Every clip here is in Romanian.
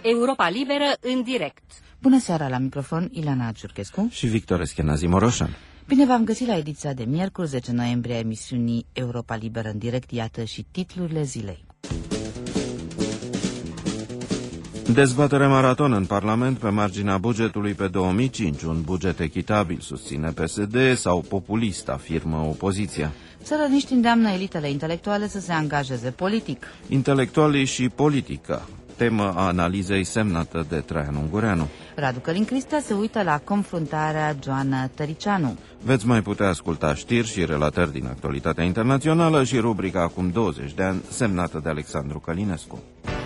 Europa Liberă în direct. Bună seara, la microfon Ileana Ciurchescu și Victor Eschenazi Moroșan. Bine v-am găsit la ediția de miercuri, 10 noiembrie, a emisiunii Europa Liberă în direct. Iată și titlurile zilei. Dezbatere maraton în Parlament pe marginea bugetului pe 2005. Un buget echitabil, susține PSD, sau populist, afirmă opoziția. Țărăniști îndeamnă elitele intelectuale să se angajeze politic. Intelectualii și politica, temă a analizei semnată de Traian Ungureanu. Radu Călin Cristea se uită la confruntarea Joana Tăricianu. Veți mai putea asculta știri și relatări din actualitatea internațională și rubrica Acum 20 de ani, semnată de Alexandru Călinescu.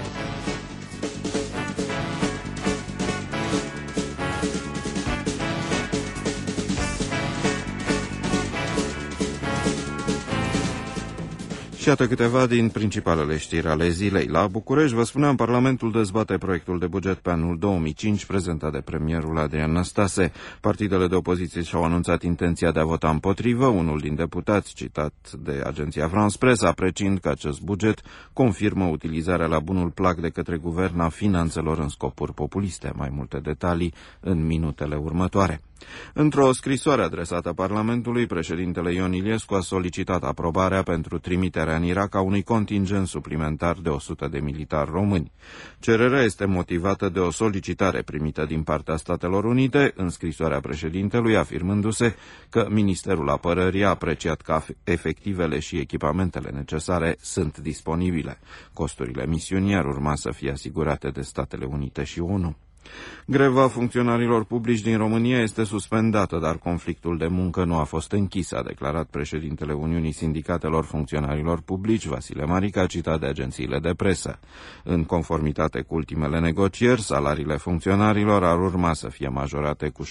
Și iată câteva din principalele știri ale zilei. La București, vă spuneam, Parlamentul dezbate proiectul de buget pe anul 2005 prezentat de premierul Adrian Năstase. Partidele de opoziție și-au anunțat intenția de a vota împotrivă. Unul din deputați, citat de agenția France Press, apreciind că acest buget confirmă utilizarea la bunul plac de către guvern a finanțelor în scopuri populiste. Mai multe detalii în minutele următoare. Într-o scrisoare adresată Parlamentului, președintele Ion Iliescu a solicitat aprobarea pentru trimiterea în Irak a unui contingent suplimentar de 100 de militari români. Cererea este motivată de o solicitare primită din partea Statelor Unite, în scrisoarea președintelui, afirmându-se că Ministerul Apărării a apreciat că efectivele și echipamentele necesare sunt disponibile. Costurile misiunii ar urma să fie asigurate de Statele Unite și ONU. Greva funcționarilor publici din România este suspendată, dar conflictul de muncă nu a fost închis, a declarat președintele Uniunii Sindicatelor Funcționarilor Publici, Vasile Marica, citat de agențiile de presă. În conformitate cu ultimele negocieri, salariile funcționarilor ar urma să fie majorate cu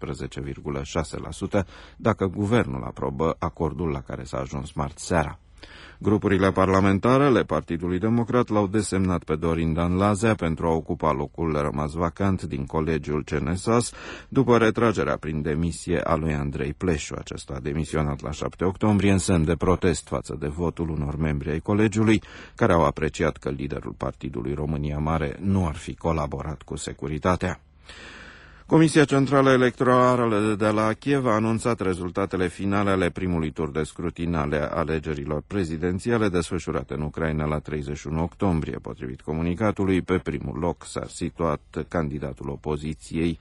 17,6% dacă guvernul aprobă acordul la care s-a ajuns marți seara. Grupurile parlamentare ale Partidului Democrat l-au desemnat pe Dorin Dan Lazea pentru a ocupa locul rămas vacant din colegiul CNSAS după retragerea prin demisie a lui Andrei Pleșu. Acesta a demisionat la 7 octombrie în semn de protest față de votul unor membri ai colegiului care au apreciat că liderul Partidului România Mare nu ar fi colaborat cu securitatea. Comisia Centrală Electorală de la Kiev a anunțat rezultatele finale ale primului tur de scrutin ale alegerilor prezidențiale desfășurate în Ucraina la 31 octombrie. Potrivit comunicatului, pe primul loc s-a situat candidatul opoziției,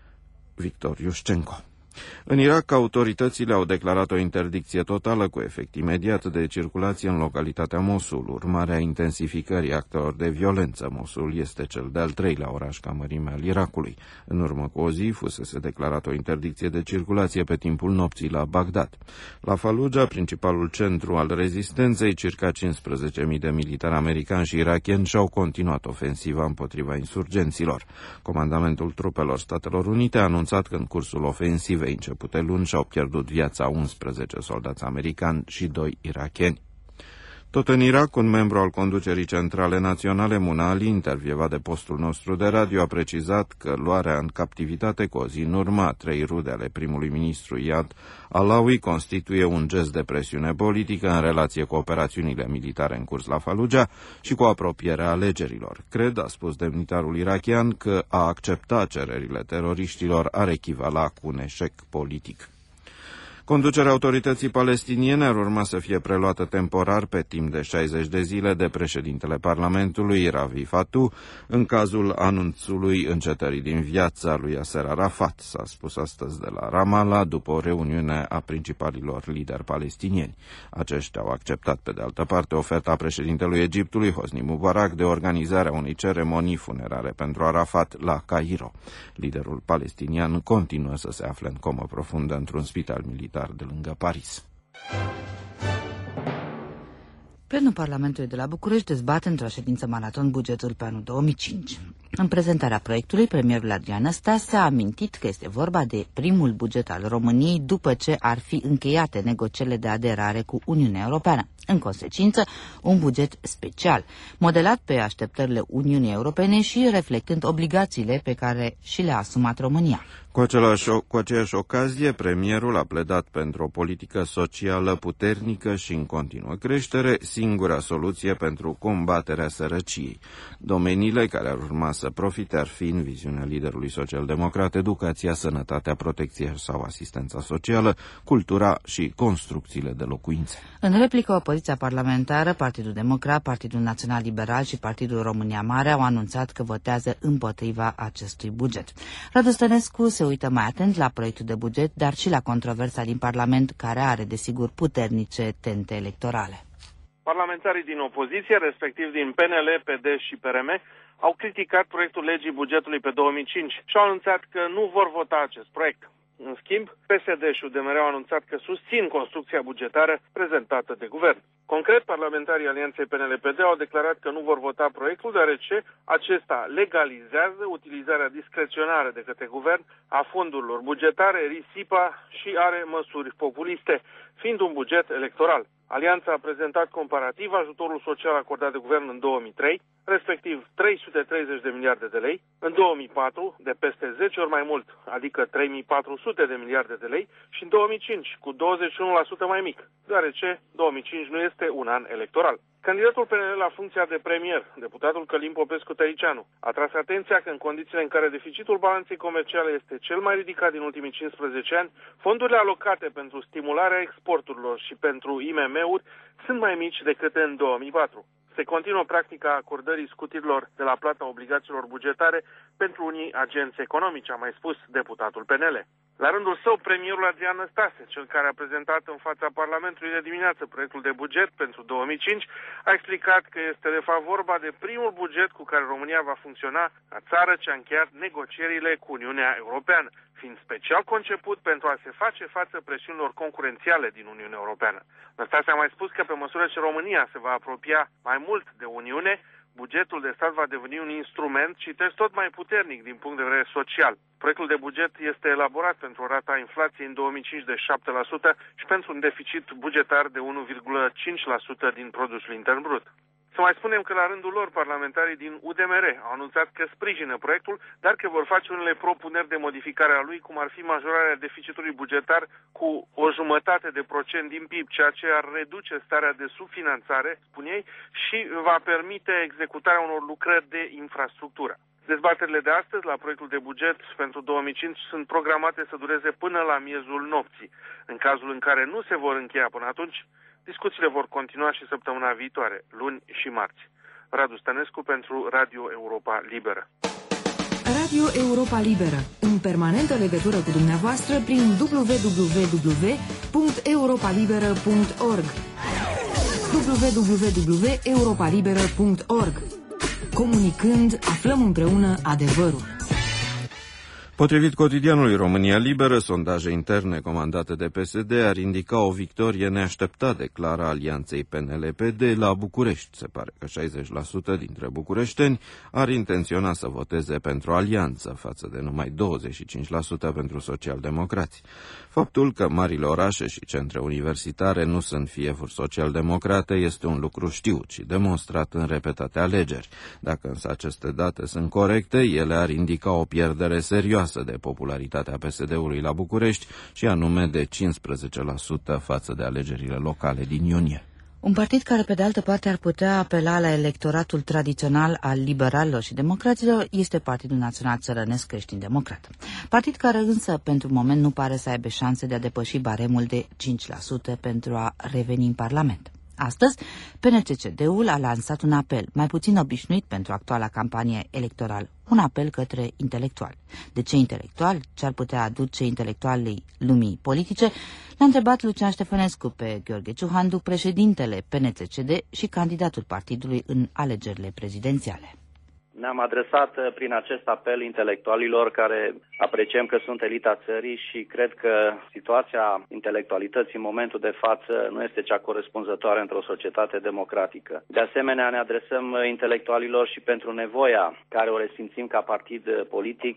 Victor Iușcenco. În Irak, autoritățile au declarat o interdicție totală cu efect imediat de circulație în localitatea Mosul, urmarea intensificării actelor de violență. Mosul este cel de-al treilea oraș ca mărime al Irakului. În urmă cu o zi fusese declarată o interdicție de circulație pe timpul nopții la Bagdad. La Fallujah, principalul centru al rezistenței, circa 15.000 de militari americani și irakieni și-au continuat ofensiva împotriva insurgenților. Comandamentul trupelor Statelor Unite a anunțat că în cursul ofensivei începute luni și-au pierdut viața 11 soldați americani și 2 irakieni. Tot în Irak, un membru al conducerii centrale naționale, Muna Ali, intervievat de postul nostru de radio, a precizat că luarea în captivitate cu o zi în urmă a 3 rude ale primului ministru Iyad Allawi constituie un gest de presiune politică în relație cu operațiunile militare în curs la Fallujah și cu apropierea alegerilor. Cred, a spus demnitarul irakian, că a accepta cererile teroriștilor ar echivala cu un eșec politic. Conducerea autorității palestiniene ar urma să fie preluată temporar pe timp de 60 de zile de președintele Parlamentului, Ravi Fatu, în cazul anunțului încetării din viața lui Yasser Arafat, s-a spus astăzi de la Ramallah, după o reuniune a principalilor lideri palestinieni. Aceștia au acceptat, pe de altă parte, oferta președintelui Egiptului, Hosni Mubarak, de organizarea unei ceremonii funerare pentru Arafat la Cairo. Liderul palestinian continuă să se afle în comă profundă într-un spital militar de lângă Paris. Plenul Parlamentului de la București dezbate într-o ședință maraton bugetul pe anul 2005. În prezentarea proiectului, premierul Adrian Năstase a amintit că este vorba de primul buget al României după ce ar fi încheiate negocierile de aderare cu Uniunea Europeană. În consecință, un buget special, modelat pe așteptările Uniunii Europene și reflectând obligațiile pe care și le-a asumat România. Cu aceeași ocazie, premierul a pledat pentru o politică socială puternică și în continuă creștere, singura soluție pentru combaterea sărăciei. Domeniile care ar urma să profite ar fi, în viziunea liderului social-democrat, educația, sănătatea, protecția sau asistența socială, cultura și construcțiile de locuințe. În replică, opoziția parlamentară, Partidul Democrat, Partidul Național Liberal și Partidul România Mare au anunțat că votează împotriva acestui buget. Radu Stănescu se uită mai atent la proiectul de buget, dar și la controversa din Parlament, care are, desigur, puternice tente electorale. Parlamentarii din opoziție, respectiv din PNL, PD și PRM, au criticat proiectul legii bugetului pe 2005 și au anunțat că nu vor vota acest proiect. În schimb, PSD și UDMR au anunțat că susțin construcția bugetară prezentată de guvern. Concret, parlamentarii Alianței PNL-PD au declarat că nu vor vota proiectul, deoarece acesta legalizează utilizarea discreționară de către guvern a fondurilor bugetare, risipa și are măsuri populiste, fiind un buget electoral. Alianța a prezentat comparativ ajutorul social acordat de guvern în 2003, respectiv 330 de miliarde de lei, în 2004 de peste 10 ori mai mult, adică 3400 de miliarde de lei, și în 2005 cu 21% mai mic, deoarece 2005 nu este un an electoral. Candidatul PNL la funcția de premier, deputatul Călin Popescu-Tăriceanu, a tras atenția că în condițiile în care deficitul balanței comerciale este cel mai ridicat din ultimii 15 ani, fondurile alocate pentru stimularea exporturilor și pentru IMM-uri sunt mai mici decât în 2004. Se continuă practica acordării scutirilor de la plata obligațiilor bugetare pentru unii agenți economici, a mai spus deputatul PNL. La rândul său, premierul Adrian Năstase, cel care a prezentat în fața Parlamentului de dimineață proiectul de buget pentru 2005, a explicat că este de fapt vorba de primul buget cu care România va funcționa ca țară ce a încheiat negocierile cu Uniunea Europeană, fiind special conceput pentru a se face față presiunilor concurențiale din Uniunea Europeană. Năstase a mai spus că pe măsură ce România se va apropia mai mult de Uniune, bugetul de stat va deveni un instrument, citesc, tot mai puternic din punct de vedere social. Proiectul de buget este elaborat pentru o rata inflației în 2005 de 7% și pentru un deficit bugetar de 1,5% din produsul intern brut. Să mai spunem că la rândul lor, parlamentarii din UDMR au anunțat că sprijină proiectul, dar că vor face unele propuneri de modificare a lui, cum ar fi majorarea deficitului bugetar cu 0,5% din PIB, ceea ce ar reduce starea de subfinanțare, spun ei, și va permite executarea unor lucrări de infrastructură. Dezbaterile de astăzi la proiectul de buget pentru 2005 sunt programate să dureze până la miezul nopții. În cazul în care nu se vor încheia până atunci, discuțiile vor continua și săptămâna viitoare, luni și marți. Radu Stănescu pentru Radio Europa Liberă. Radio Europa Liberă, în permanentă legătură cu dumneavoastră prin www.europalibera.org www.europalibera.org. Comunicând, aflăm împreună adevărul. Potrivit cotidianului România Liberă, sondaje interne comandate de PSD ar indica o victorie neașteptată clară a alianței PNL-PD la București. Se pare că 60% dintre bucureșteni ar intenționa să voteze pentru alianță, față de numai 25% pentru socialdemocrați. Faptul că marile orașe și centre universitare nu sunt fiefuri social-democrate este un lucru știut și demonstrat în repetate alegeri. Dacă însă aceste date sunt corecte, ele ar indica o pierdere serioasă de popularitatea PSD-ului la București și anume de 15% față de alegerile locale din iunie. Un partid care, pe de altă parte, ar putea apela la electoratul tradițional al liberalilor și democraților este Partidul Național Țărănesc Creștin-Democrat. Partid care însă, pentru moment, nu pare să aibă șanse de a depăși baremul de 5% pentru a reveni în Parlament. Astăzi, PNCCD-ul a lansat un apel, mai puțin obișnuit pentru actuala campanie electorală, un apel către intelectuali. De ce intelectual? Ce ar putea aduce intelectualii lumii politice? L-a întrebat Lucian Ștefănescu pe Gheorghe Ciuhandu, președintele PNCCD și candidatul partidului în alegerile prezidențiale. Ne-am adresat prin acest apel intelectualilor care apreciem că sunt elita țării și cred că situația intelectualității în momentul de față nu este cea corespunzătoare într-o societate democratică. De asemenea, ne adresăm intelectualilor și pentru nevoia care o resimțim ca partid politic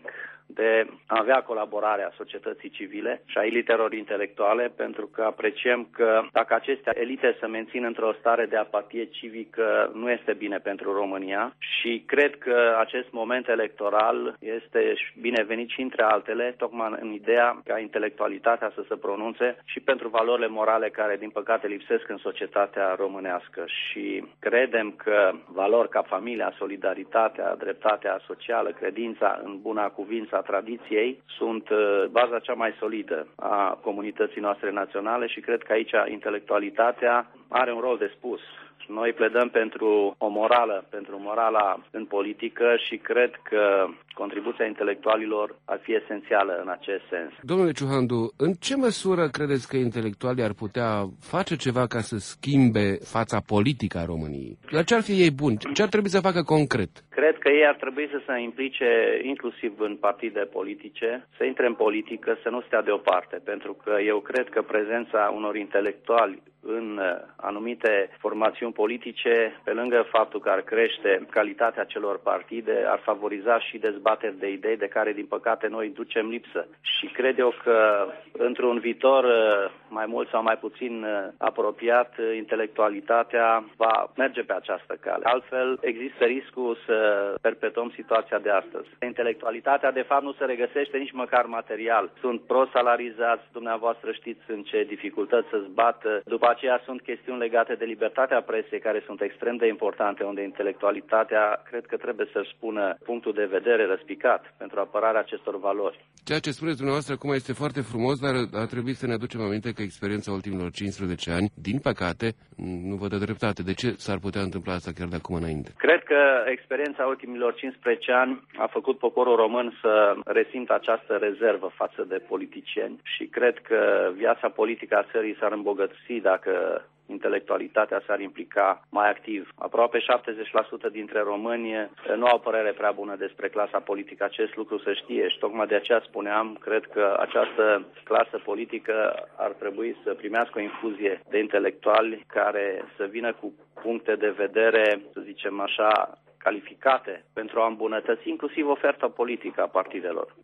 de a avea colaborarea societății civile și a elitelor intelectuale, pentru că apreciem că dacă aceste elite se mențin într-o stare de apatie civică, nu este bine pentru România și cred că acest moment electoral este binevenit și între altele, tocmai în ideea ca intelectualitatea să se pronunțe și pentru valorile morale care, din păcate, lipsesc în societatea românească. Și credem că valori ca familia, solidaritatea, dreptatea socială, credința în buna cuvință a tradiției sunt baza cea mai solidă a comunității noastre naționale și cred că aici intelectualitatea are un rol de spus. Noi pledăm pentru o morală, pentru morala în politică și cred că contribuția intelectualilor ar fi esențială în acest sens. Domnule Ciuhandu, în ce măsură credeți că intelectualii ar putea face ceva ca să schimbe fața politică a României? La ce ar fi ei buni? Ce ar trebui să facă concret? Cred că ei ar trebui să se implice inclusiv în partide politice, să intre în politică, să nu stea deoparte, pentru că eu cred că prezența unor intelectuali în anumite formațiuni politice, pe lângă faptul că ar crește calitatea celor partide, ar favoriza și dezbateri de idei de care, din păcate, noi ducem lipsă. Și cred eu că, într-un viitor mai mult sau mai puțin apropiat, intelectualitatea va merge pe această cale. Altfel, există riscul să perpetuăm situația de astăzi. Intelectualitatea, de fapt, nu se regăsește nici măcar material. Sunt prosalarizați, dumneavoastră știți în ce dificultăți să-ți bată. După aceea sunt chestiuni legate de libertatea presei, care sunt extrem de importante, unde intelectualitatea cred că trebuie să-și spună punctul de vedere răspicat pentru apărarea acestor valori. Ceea ce spuneți dumneavoastră acum este foarte frumos, dar ar trebui să ne aducem aminte că experiența ultimilor 15 ani, din păcate, nu vă dă dreptate. De ce s-ar putea întâmpla asta chiar de acum înainte? Cred că experiența ultimilor 15 ani a făcut poporul român să resimtă această rezervă față de politicieni și cred că viața politică a țării s-ar îmbogăți dacă intelectualitatea s-ar implica mai activ. Aproape 70% dintre români nu au părere prea bună despre clasa politică. Acest lucru se știe și tocmai de aceea spuneam, cred că această clasă politică ar trebui să primească o infuzie de intelectuali care să vină cu puncte de vedere, să zicem așa, calificate pentru a îmbunătăți inclusiv oferta politică a partidelor.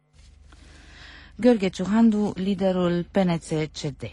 Gheorghe Ciuhandu, liderul PNC-CD.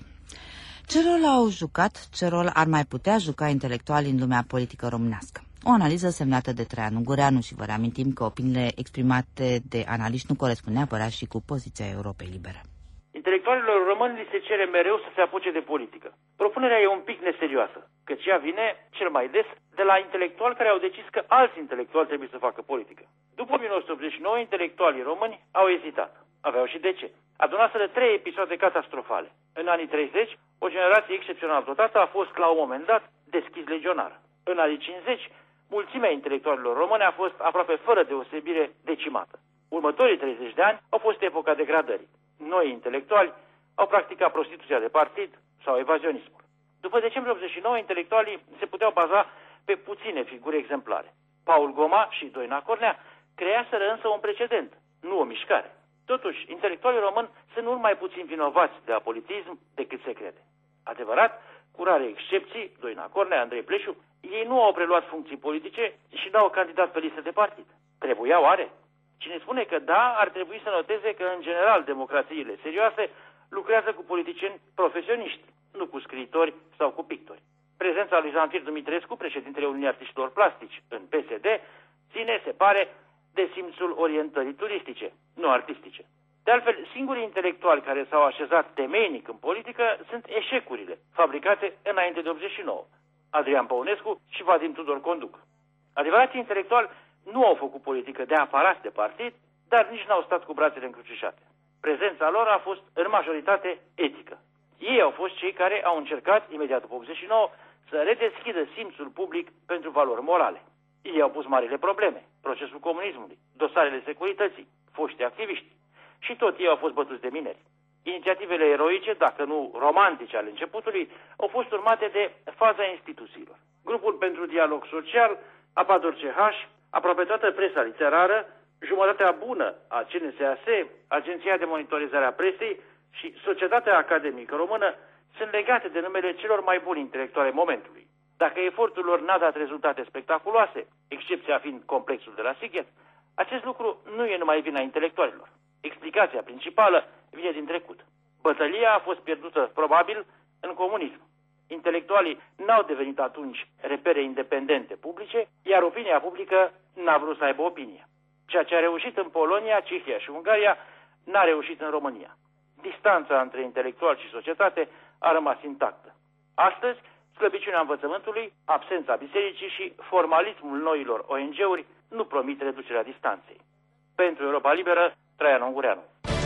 Ce rol au jucat, ce rol ar mai putea juca intelectualii în lumea politică românească? O analiză semnată de Traian Ungureanu și vă reamintim că opiniile exprimate de analiști nu corespund neapărat și cu poziția Europei Libere. Intelectualilor români li se cere mereu să se apuce de politică. Propunerea e un pic neserioasă, căci ea vine cel mai des de la intelectuali care au decis că alți intelectuali trebuie să facă politică. După 1989, intelectualii români au ezitat. Aveau și de ce. Adunaseră 3 episoade catastrofale. În anii 30, o generație excepțional dotată a fost, la un moment dat, deschis legionară. În anii 50, mulțimea intelectualilor români a fost aproape fără deosebire decimată. Următorii 30 de ani au fost epoca degradării. Noi intelectuali au practicat prostituția de partid sau evazionismul. După decembrie 89, intelectualii se puteau baza pe puține figuri exemplare. Paul Goma și Doina Cornea creaseră însă un precedent, nu o mișcare. Totuși, intelectualii români sunt mult mai puțin vinovați de apolitism decât se crede. Adevărat, cu rare excepții, Doina Cornea, Andrei Pleșu, ei nu au preluat funcții politice și n-au candidat pe listă de partid. Trebuiau, oare? Cine spune că da, ar trebui să noteze că, în general, democrațiile serioase lucrează cu politicieni profesioniști, nu cu scriitori sau cu pictori. Prezența lui Zamfir Dumitrescu, președintele Uniunii Artiștilor Plastici, în PSD, ține, se pare, de simțul orientării turistice, nu artistice. De altfel, singurii intelectuali care s-au așezat temeinic în politică sunt eșecurile fabricate înainte de 89, Adrian Păunescu și Vadim Tudor Conduc. Adevărații intelectuali nu au făcut politică de aparați de partid, dar nici n-au stat cu brațele încrucișate. Prezența lor a fost în majoritate etică. Ei au fost cei care au încercat, imediat după 89, să redeschidă simțul public pentru valori morale. Ei au pus marile probleme, procesul comunismului, dosarele securității, foști activiști. Și tot ei au fost bătuți de mineri. Inițiativele eroice, dacă nu romantice ale începutului, au fost urmate de faza instituțiilor. Grupul pentru dialog social, Apador CH, aproape toată presa literară, jumătatea bună a CNSAS, Agenția de Monitorizare a Presei și Societatea Academică Română sunt legate de numele celor mai buni intelectuali momentului. Dacă efortul lor n-a dat rezultate spectaculoase, excepția fiind complexul de la Sighet, acest lucru nu e numai vina intelectualilor. Explicația principală vine din trecut. Bătălia a fost pierdută, probabil, în comunism. Intelectualii n-au devenit atunci repere independente publice, iar opinia publică n-a vrut să aibă opinie. Ceea ce a reușit în Polonia, Cehia și Ungaria n-a reușit în România. Distanța între intelectual și societate a rămas intactă. Astăzi, slăbiciunea învățământului, absența bisericii și formalismul noilor ONG-uri nu promit reducerea distanței. Pentru Europa Liberă, Traian Ungureanu.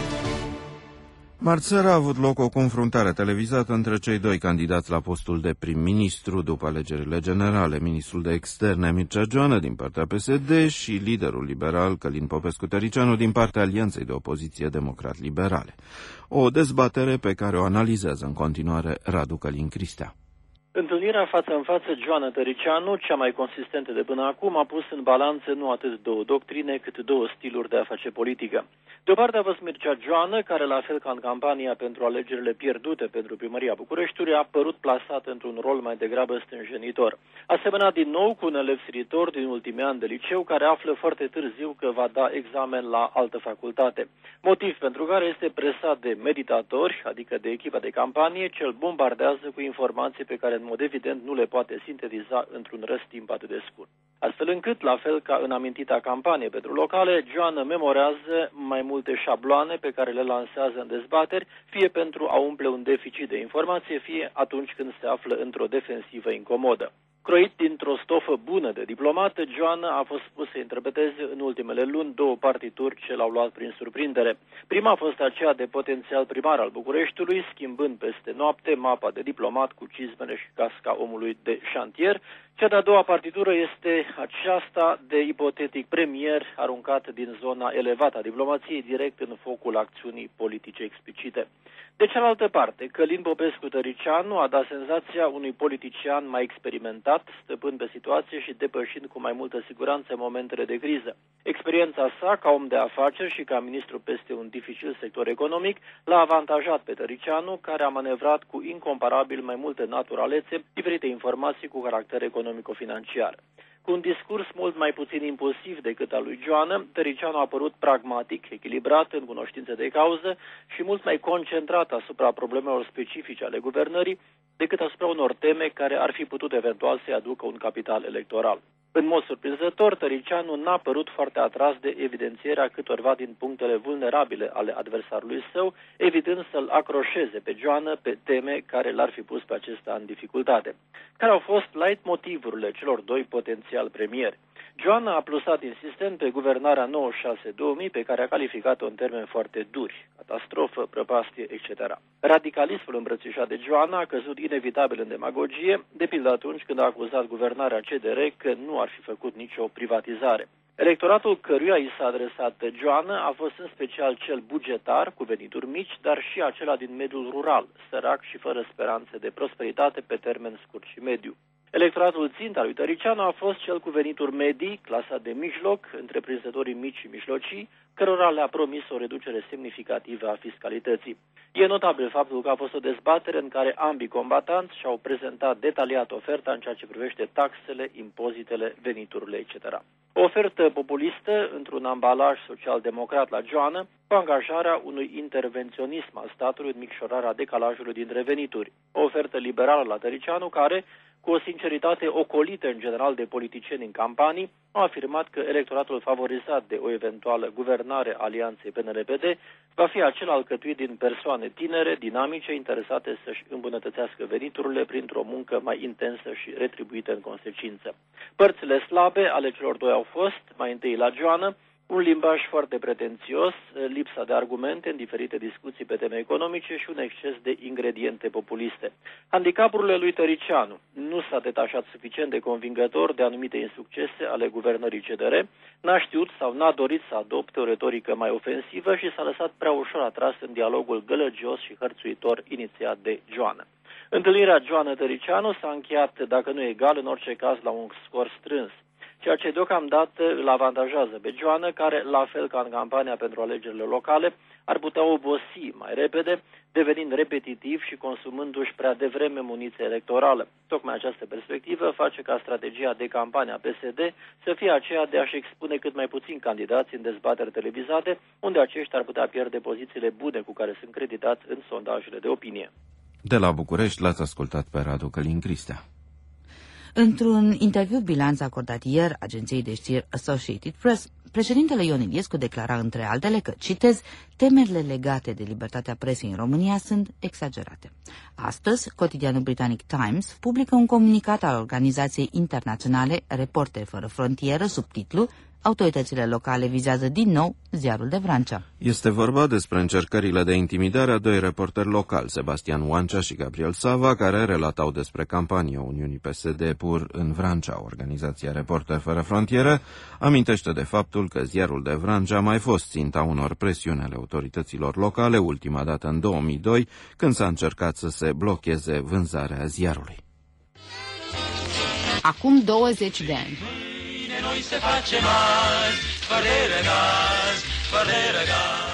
Marțeara a avut loc o confruntare televizată între cei doi candidați la postul de prim-ministru după alegerile generale, ministrul de externe Mircea Joană din partea PSD și liderul liberal Călin Popescu-Tăricianu din partea Alianței de Opoziție Democrat-Liberale. O dezbatere pe care o analizează în continuare Radu Călin Cristea. Întâlnirea față în față Joană-Tăricianu, cea mai consistentă de până acum, a pus în balanță nu atât două doctrine, cât două stiluri de a face politică. De o parte a fost Mircea Joană, care, la fel ca în campania pentru alegerile pierdute pentru primăria Bucureștiului, a părut plasat într-un rol mai degrabă stânjenitor. A semănat din nou cu un elev siritor din ultimii ani de liceu, care află foarte târziu că va da examen la altă facultate. Motiv pentru care este presat de meditatori, adică de echipa de campanie, ce îl bombardează cu informații pe care în mod evident nu le poate sintetiza într-un răstimp atât de scurt. Astfel încât, la fel ca în amintita campanie pentru locale, Joană memorează mai multe șabloane pe care le lansează în dezbateri, fie pentru a umple un deficit de informație, fie atunci când se află într-o defensivă incomodă. Croit dintr-o stofă bună de diplomată, Joană a fost pus să interpreteze în ultimele luni două partituri ce l-au luat prin surprindere. Prima a fost aceea de potențial primar al Bucureștiului, schimbând peste noapte mapa de diplomat cu cizmele și casca omului de șantier. Cea de-a doua partitură este aceasta de ipotetic premier aruncat din zona elevată a diplomației direct în focul acțiunii politice explicite. De cealaltă parte, Călin Popescu-Tăricianu a dat senzația unui politician mai experimentat, stăpând pe situație și depășind cu mai multă siguranță momentele de criză. Experiența sa ca om de afaceri și ca ministru peste un dificil sector economic l-a avantajat pe Tăricianu, care a manevrat cu incomparabil mai multe naturalețe diferite informații cu caracter economico-financiar. Cu un discurs mult mai puțin impulsiv decât al lui Joană, Tăricianu a părut pragmatic, echilibrat în cunoștință de cauză și mult mai concentrat asupra problemelor specifice ale guvernării decât asupra unor teme care ar fi putut eventual să-i aducă un capital electoral. În mod surprinzător, Tăricianu n-a părut foarte atras de evidențierea câtorva din punctele vulnerabile ale adversarului său, evitând să-l acroșeze pe Joană pe teme care l-ar fi pus pe acesta în dificultate. Care au fost leitmotivurile celor doi potențiali premieri? Joană a plusat insistent pe guvernarea 96-2000, pe care a calificat-o în termeni foarte duri, catastrofă, prăpastie, etc. Radicalismul îmbrățișat de Joană a căzut inevitabil în demagogie, de pildă atunci când a acuzat guvernarea CDR că nu ar fi făcut nicio privatizare. Electoratul căruia i s-a adresat Joană a fost în special cel bugetar, cu venituri mici, dar și acela din mediul rural, sărac și fără speranțe de prosperitate pe termen scurt și mediu. Electoratul țintă al lui Tăricianu a fost cel cu venituri medii, clasa de mijloc, întreprinzătorii mici și mijlocii, cărora le-a promis o reducere semnificativă a fiscalității. E notabil faptul că a fost o dezbatere în care ambii combatanți și-au prezentat detaliat oferta în ceea ce privește taxele, impozitele, veniturile, etc. O ofertă populistă, într-un ambalaj social-democrat la Joană, cu angajarea unui intervenționism al statului în micșorarea decalajului dintre venituri. O ofertă liberală la Tăricianu care, cu o sinceritate ocolită în general de politicieni în campanii, au afirmat că electoratul favorizat de o eventuală guvernare alianței PNL-PD va fi acel alcătuit din persoane tinere, dinamice, interesate să-și îmbunătățească veniturile printr-o muncă mai intensă și retribuită în consecință. Părțile slabe ale celor doi au fost, mai întâi la Joană, un limbaj foarte pretențios, lipsa de argumente în diferite discuții pe teme economice și un exces de ingrediente populiste. Handicapurile lui Tăricianu: nu s-a detașat suficient de convingător de anumite insuccese ale guvernării CDR, n-a știut sau n-a dorit să adopte o retorică mai ofensivă și s-a lăsat prea ușor atras în dialogul gălăgios și hărțuitor inițiat de Joană. Întâlnirea Joană-Tăricianu s-a încheiat, dacă nu egal, în orice caz la un scor strâns. ceea ce deocamdată îl avantajează pe Joană, care, la fel ca în campania pentru alegerile locale, ar putea obosi mai repede, devenind repetitiv și consumându-și prea devreme muniție electorală. Tocmai această perspectivă face ca strategia de campanie a PSD să fie aceea de a-și expune cât mai puțin candidați în dezbateri televizate, unde aceștia ar putea pierde pozițiile bune cu care sunt creditați în sondajele de opinie. De la București l-ați ascultat pe Radu Călin Cristea. Într-un interviu bilanț acordat ieri agenției de știri Associated Press, președintele Ion Iliescu declara între altele că, citez, temerile legate de libertatea presei în România sunt exagerate. Astăzi, cotidianul britanic Times publică un comunicat al organizației internaționale Reporteri fără frontieră, subtitlu Autoritățile locale vizează din nou ziarul de Vrancea. Este vorba despre încercările de intimidare a doi reporteri locali, Sebastian Oancea și Gabriel Sava, care relatau despre campania Uniunii PSD PUR în Vrancea. Organizația Reporteri fără frontieră amintește de faptul că ziarul de Vrancea a mai fost ținta unor presiuni ale autorităților locale, ultima dată în 2002, când s-a încercat să se blocheze vânzarea ziarului. Acum 20 de ani. Noi se face mari, fără răgaz, fără răgaz.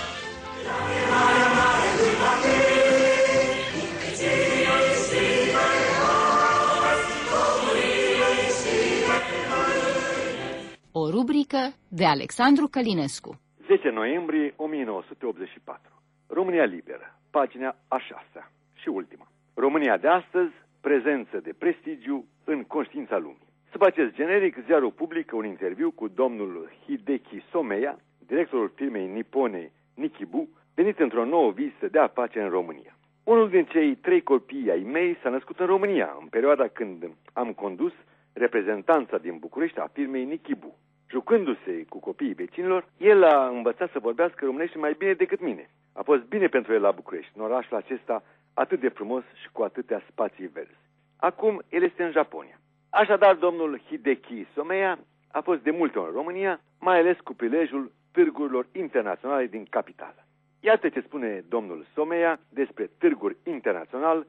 O rubrică de Alexandru Călinescu. 10 noiembrie 1984. România liberă, pagina a 6-a și ultima. România de astăzi, prezență de prestigiu în conștiința lumii. Sub acest generic, ziarul publică un interviu cu domnul Hideki Someya, directorul firmei nipone Nikibu, venit într-o nouă vizită de afaceri în România. Unul din cei 3 copii ai mei s-a născut în România, în perioada când am condus reprezentanța din București a firmei Nikibu. Jucându-se cu copiii vecinilor, el a învățat să vorbească românește mai bine decât mine. A fost bine pentru el la București, în orașul acesta atât de frumos și cu atâtea spații verzi. Acum el este în Japonia. Așadar, domnul Hideki Someya a fost de multe ori în România, mai ales cu prilejul târgurilor internaționale din capitală. Iată ce spune domnul Someya despre târguri internațional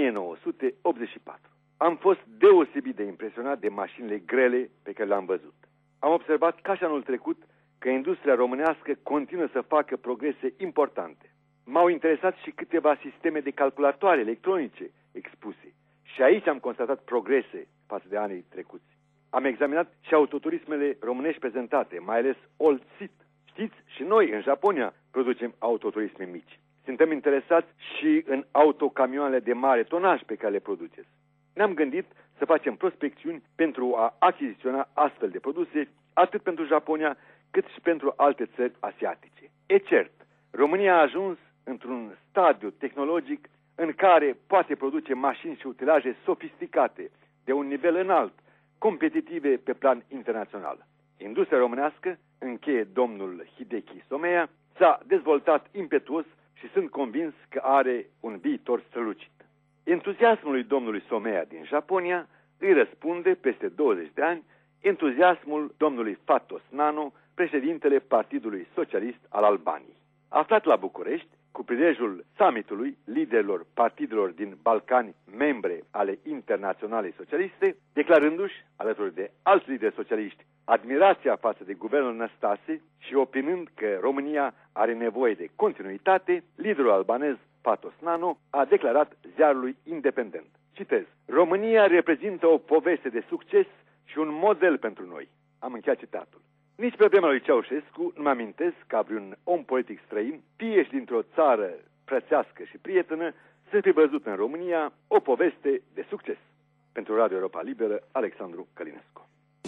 1984. Am fost deosebit de impresionat de mașinile grele pe care le-am văzut. Am observat ca și anul trecut că industria românească continuă să facă progrese importante. M-au interesat și câteva sisteme de calculatoare electronice expuse. Și aici am constatat progrese față de anii trecuți. Am examinat și autoturismele românești prezentate, mai ales Old Seat. Știți, și noi în Japonia producem autoturisme mici. Suntem interesați și în autocamioanele de mare tonaj pe care le produceți. Ne-am gândit să facem prospecțiuni pentru a achiziționa astfel de produse, atât pentru Japonia, cât și pentru alte țări asiatice. E cert, România a ajuns într-un stadiu tehnologic în care poate produce mașini și utilaje sofisticate, de un nivel înalt, competitive pe plan internațional. Industria românească, încheie domnul Hideki Someya, s-a dezvoltat impetuos și sunt convins că are un viitor strălucit. Entuziasmului domnului Someya din Japonia îi răspunde peste 20 de ani entuziasmul domnului Fatos Nano, președintele Partidului Socialist al Albaniei. Aflat la București, cu prilejul summitului liderilor partidelor din Balcani, membre ale Internaționalei Socialiste, declarându-și, alături de alți lideri socialiști, admirația față de guvernul Năstase și opinând că România are nevoie de continuitate, liderul albanez Fatos Nano a declarat ziarului Independent. Citez: România reprezintă o poveste de succes și un model pentru noi. Am încheiat citatul. Nici pe vremea lui Ceaușescu nu mi-amintesc ca vreun om politic străin, fie și dintr-o țară frățească și prietenă, să fi văzut în România o poveste de succes. Pentru Radio Europa Liberă, Alexandru Călinescu.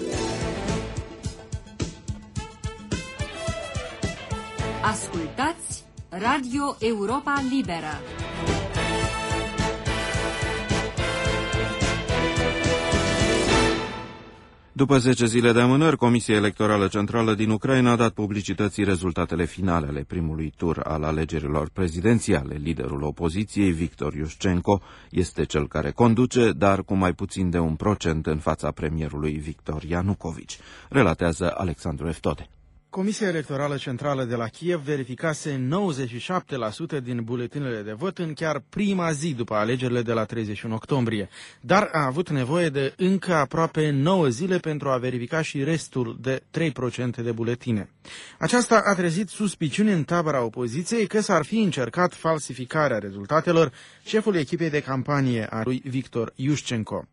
Ascultați Radio Europa Liberă. După 10 zile de amânări, Comisia Electorală Centrală din Ucraina a dat publicității rezultatele finale ale primului tur al alegerilor prezidențiale. Liderul opoziției, Victor Iușcenko, este cel care conduce, dar cu mai puțin de 1% în fața premierului Victor Ianucovici, relatează Alexandru Eftode. Comisia Electorală Centrală de la Kiev verificase 97% din buletinele de vot în chiar prima zi după alegerile de la 31 octombrie, dar a avut nevoie de încă aproape 9 zile pentru a verifica și restul de 3% de buletine. Aceasta a trezit suspiciuni în tabăra opoziției că s-ar fi încercat falsificarea rezultatelor șeful echipei de campanie a lui Victor Yushchenko.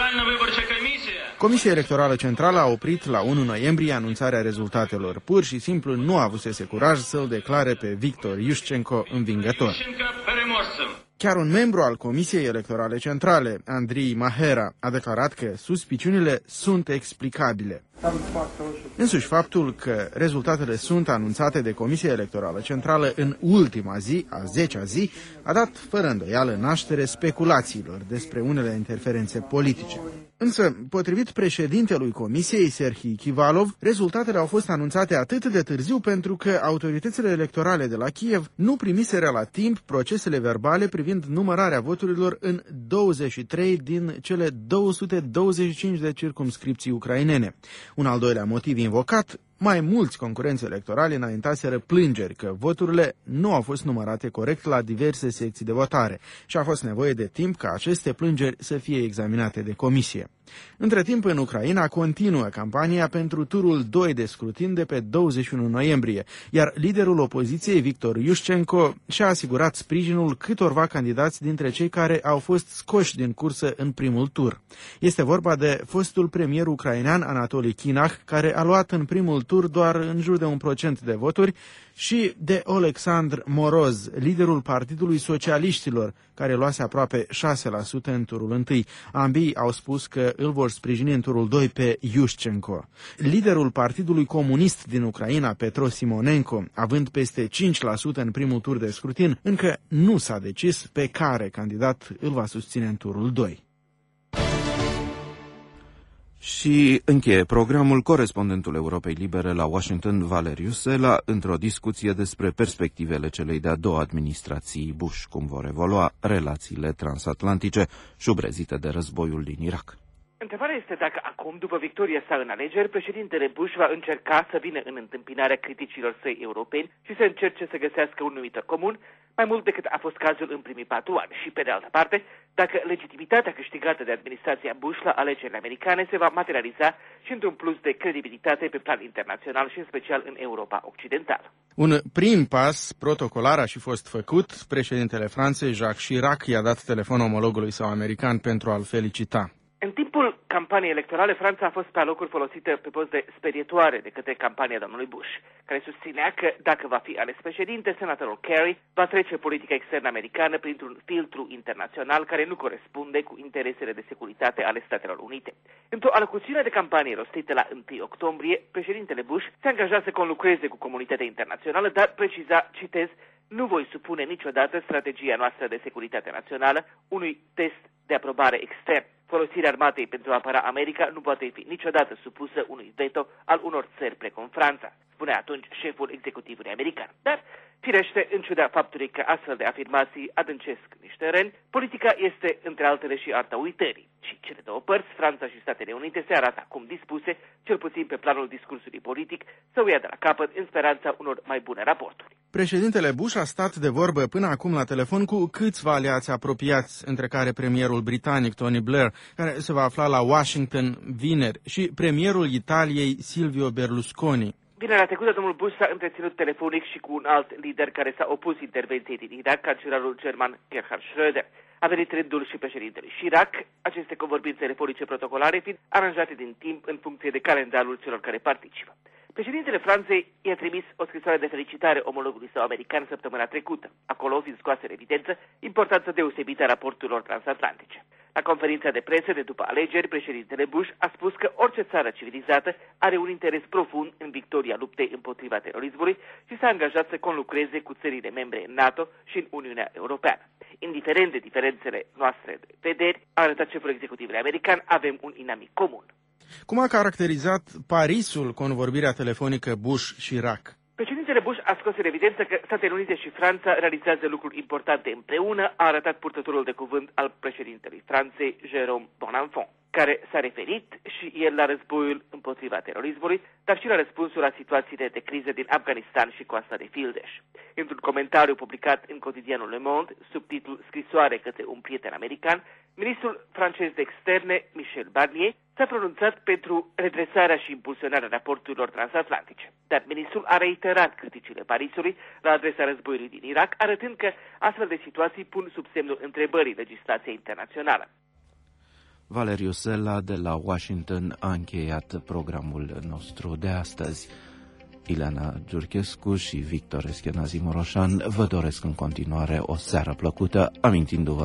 Comisia Electorală Centrală a oprit la 1 noiembrie anunțarea rezultatelor. Pur și simplu nu avusese curaj să-l declare pe Victor Yushchenko învingător. Chiar un membru al Comisiei Electorale Centrale, Andrei Mahera, a declarat că suspiciunile sunt explicabile. Însuși faptul că rezultatele sunt anunțate de Comisia Electorală Centrală în ultima zi, a 10-a zi, a dat fără îndoială naștere speculațiilor despre unele interferențe politice. Însă, potrivit președintelui Comisiei, Serhii Kivalov, rezultatele au fost anunțate atât de târziu pentru că autoritățile electorale de la Kiev nu primiseră la timp procesele verbale privind numărarea voturilor în 23 din cele 225 de circumscripții ucrainene. Un al doilea motiv invocat, mai mulți concurenți electorali înaintaseră plângeri că voturile nu au fost numărate corect la diverse secții de votare și a fost nevoie de timp ca aceste plângeri să fie examinate de comisie. Între timp, în Ucraina continuă campania pentru turul 2 de scrutin de pe 21 noiembrie, iar liderul opoziției, Victor Yushchenko, și-a asigurat sprijinul câtorva candidați dintre cei care au fost scoși din cursă în primul tur. Este vorba de fostul premier ucrainean Anatoli Kinach, care a luat în primul tur doar în jur de 1% de voturi, și de Oleksandr Moroz, liderul Partidului Socialiștilor, care luase aproape 6% în turul întâi. Ambii au spus că îl vor sprijini în turul 2 pe Yushchenko. Liderul Partidului Comunist din Ucraina, Petro Simonenko, având peste 5% în primul tur de scrutin, încă nu s-a decis pe care candidat îl va susține în turul 2. Și încheie programul corespondentul Europei Libere la Washington, Valeriu Sela, într-o discuție despre perspectivele celei de-a doua administrații Bush, cum vor evolua relațiile transatlantice șubrezite de războiul din Irak. Întrebarea este dacă acum, după victoria sa în alegeri, președintele Bush va încerca să vină în întâmpinarea criticilor săi europeni și să încerce să găsească un numitor comun, mai mult decât a fost cazul în primii 4 ani. Și, pe de altă parte, dacă legitimitatea câștigată de administrația Bush la alegerile americane se va materializa și într-un plus de credibilitate pe plan internațional și în special în Europa Occidentală. Un prim pas protocolar a și fost făcut. Președintele Franței, Jacques Chirac, i-a dat telefon omologului său american pentru a-l felicita. În timpul campaniei electorale, Franța a fost pe alocuri folosită pe post de sperietoare de către campania domnului Bush, care susținea că, dacă va fi ales președinte, senatorul Kerry va trece politica externă americană printr-un filtru internațional care nu corespunde cu interesele de securitate ale Statelor Unite. Într-o alocuțiune de campanie rostită la 1 octombrie, președintele Bush se angaja să conlucreze cu comunitatea internațională, dar preciza, citez, nu voi supune niciodată strategia noastră de securitate națională unui test de aprobare extern. Folosirea armatei pentru a apăra America nu poate fi niciodată supusă unui veto al unor țări precum Franța, spunea atunci șeful executivului american. Dar, firește, în ciuda faptului că astfel de afirmații adâncesc niște răni, politica este, între altele, și arta uitării. Și cele două părți, Franța și Statele Unite, se arată acum dispuse, cel puțin pe planul discursului politic, să o ia de la capăt în speranța unor mai bune raporturi. Președintele Bush a stat de vorbă până acum la telefon cu câțiva aliați apropiați, între care premierul britanic Tony Blair, care se va afla la Washington vineri, și premierul Italiei Silvio Berlusconi. Vinerea trecută, domnul Bush s-a întreținut telefonic și cu un alt lider care s-a opus intervenției din Irak, cancelarul german Gerhard Schröder. A venit rândul și președintelui Chirac, aceste convorbiri telefonice protocolare fiind aranjate din timp în funcție de calendarul celor care participă. Președintele Franței i-a trimis o scrisoare de felicitare omologului său american săptămâna trecută, acolo fiind scoasă în evidență importanța deosebită a raporturilor transatlantice. La conferința de presă de după alegeri, președintele Bush a spus că orice țară civilizată are un interes profund în victoria luptei împotriva terorismului și s-a angajat să conlucreze cu țările membre în NATO și în Uniunea Europeană. Indiferent de diferențele noastre de vederi, a arătat șeful executivului american, avem un inamic comun. Cum a caracterizat Parisul convorbirea telefonică Bush-Chirac? Președintele Bush a scos în evidență că Statele Unite și Franța realizează lucruri importante împreună, a arătat purtătorul de cuvânt al președintelui Franței, Jérôme Bonenfant, care s-a referit și el la războiul împotriva împotriva terorismului, dar și la răspunsul la situațiile de criză din Afganistan și Coasta de Fildeș. Într-un comentariu publicat în cotidianul Le Monde, sub titlul Scrisoare către un prieten american, ministrul francez de externe, Michel Barnier, s-a pronunțat pentru redresarea și impulsionarea raporturilor transatlantice. Dar ministrul a reiterat criticile Parisului la adresa războiului din Irak, arătând că astfel de situații pun sub semnul întrebării legislația internațională. Valeriu Sela de la Washington a încheiat programul nostru de astăzi. Ileana Giurchescu și Victor Eschenazi Moroșan vă doresc în continuare o seară plăcută, amintindu-vă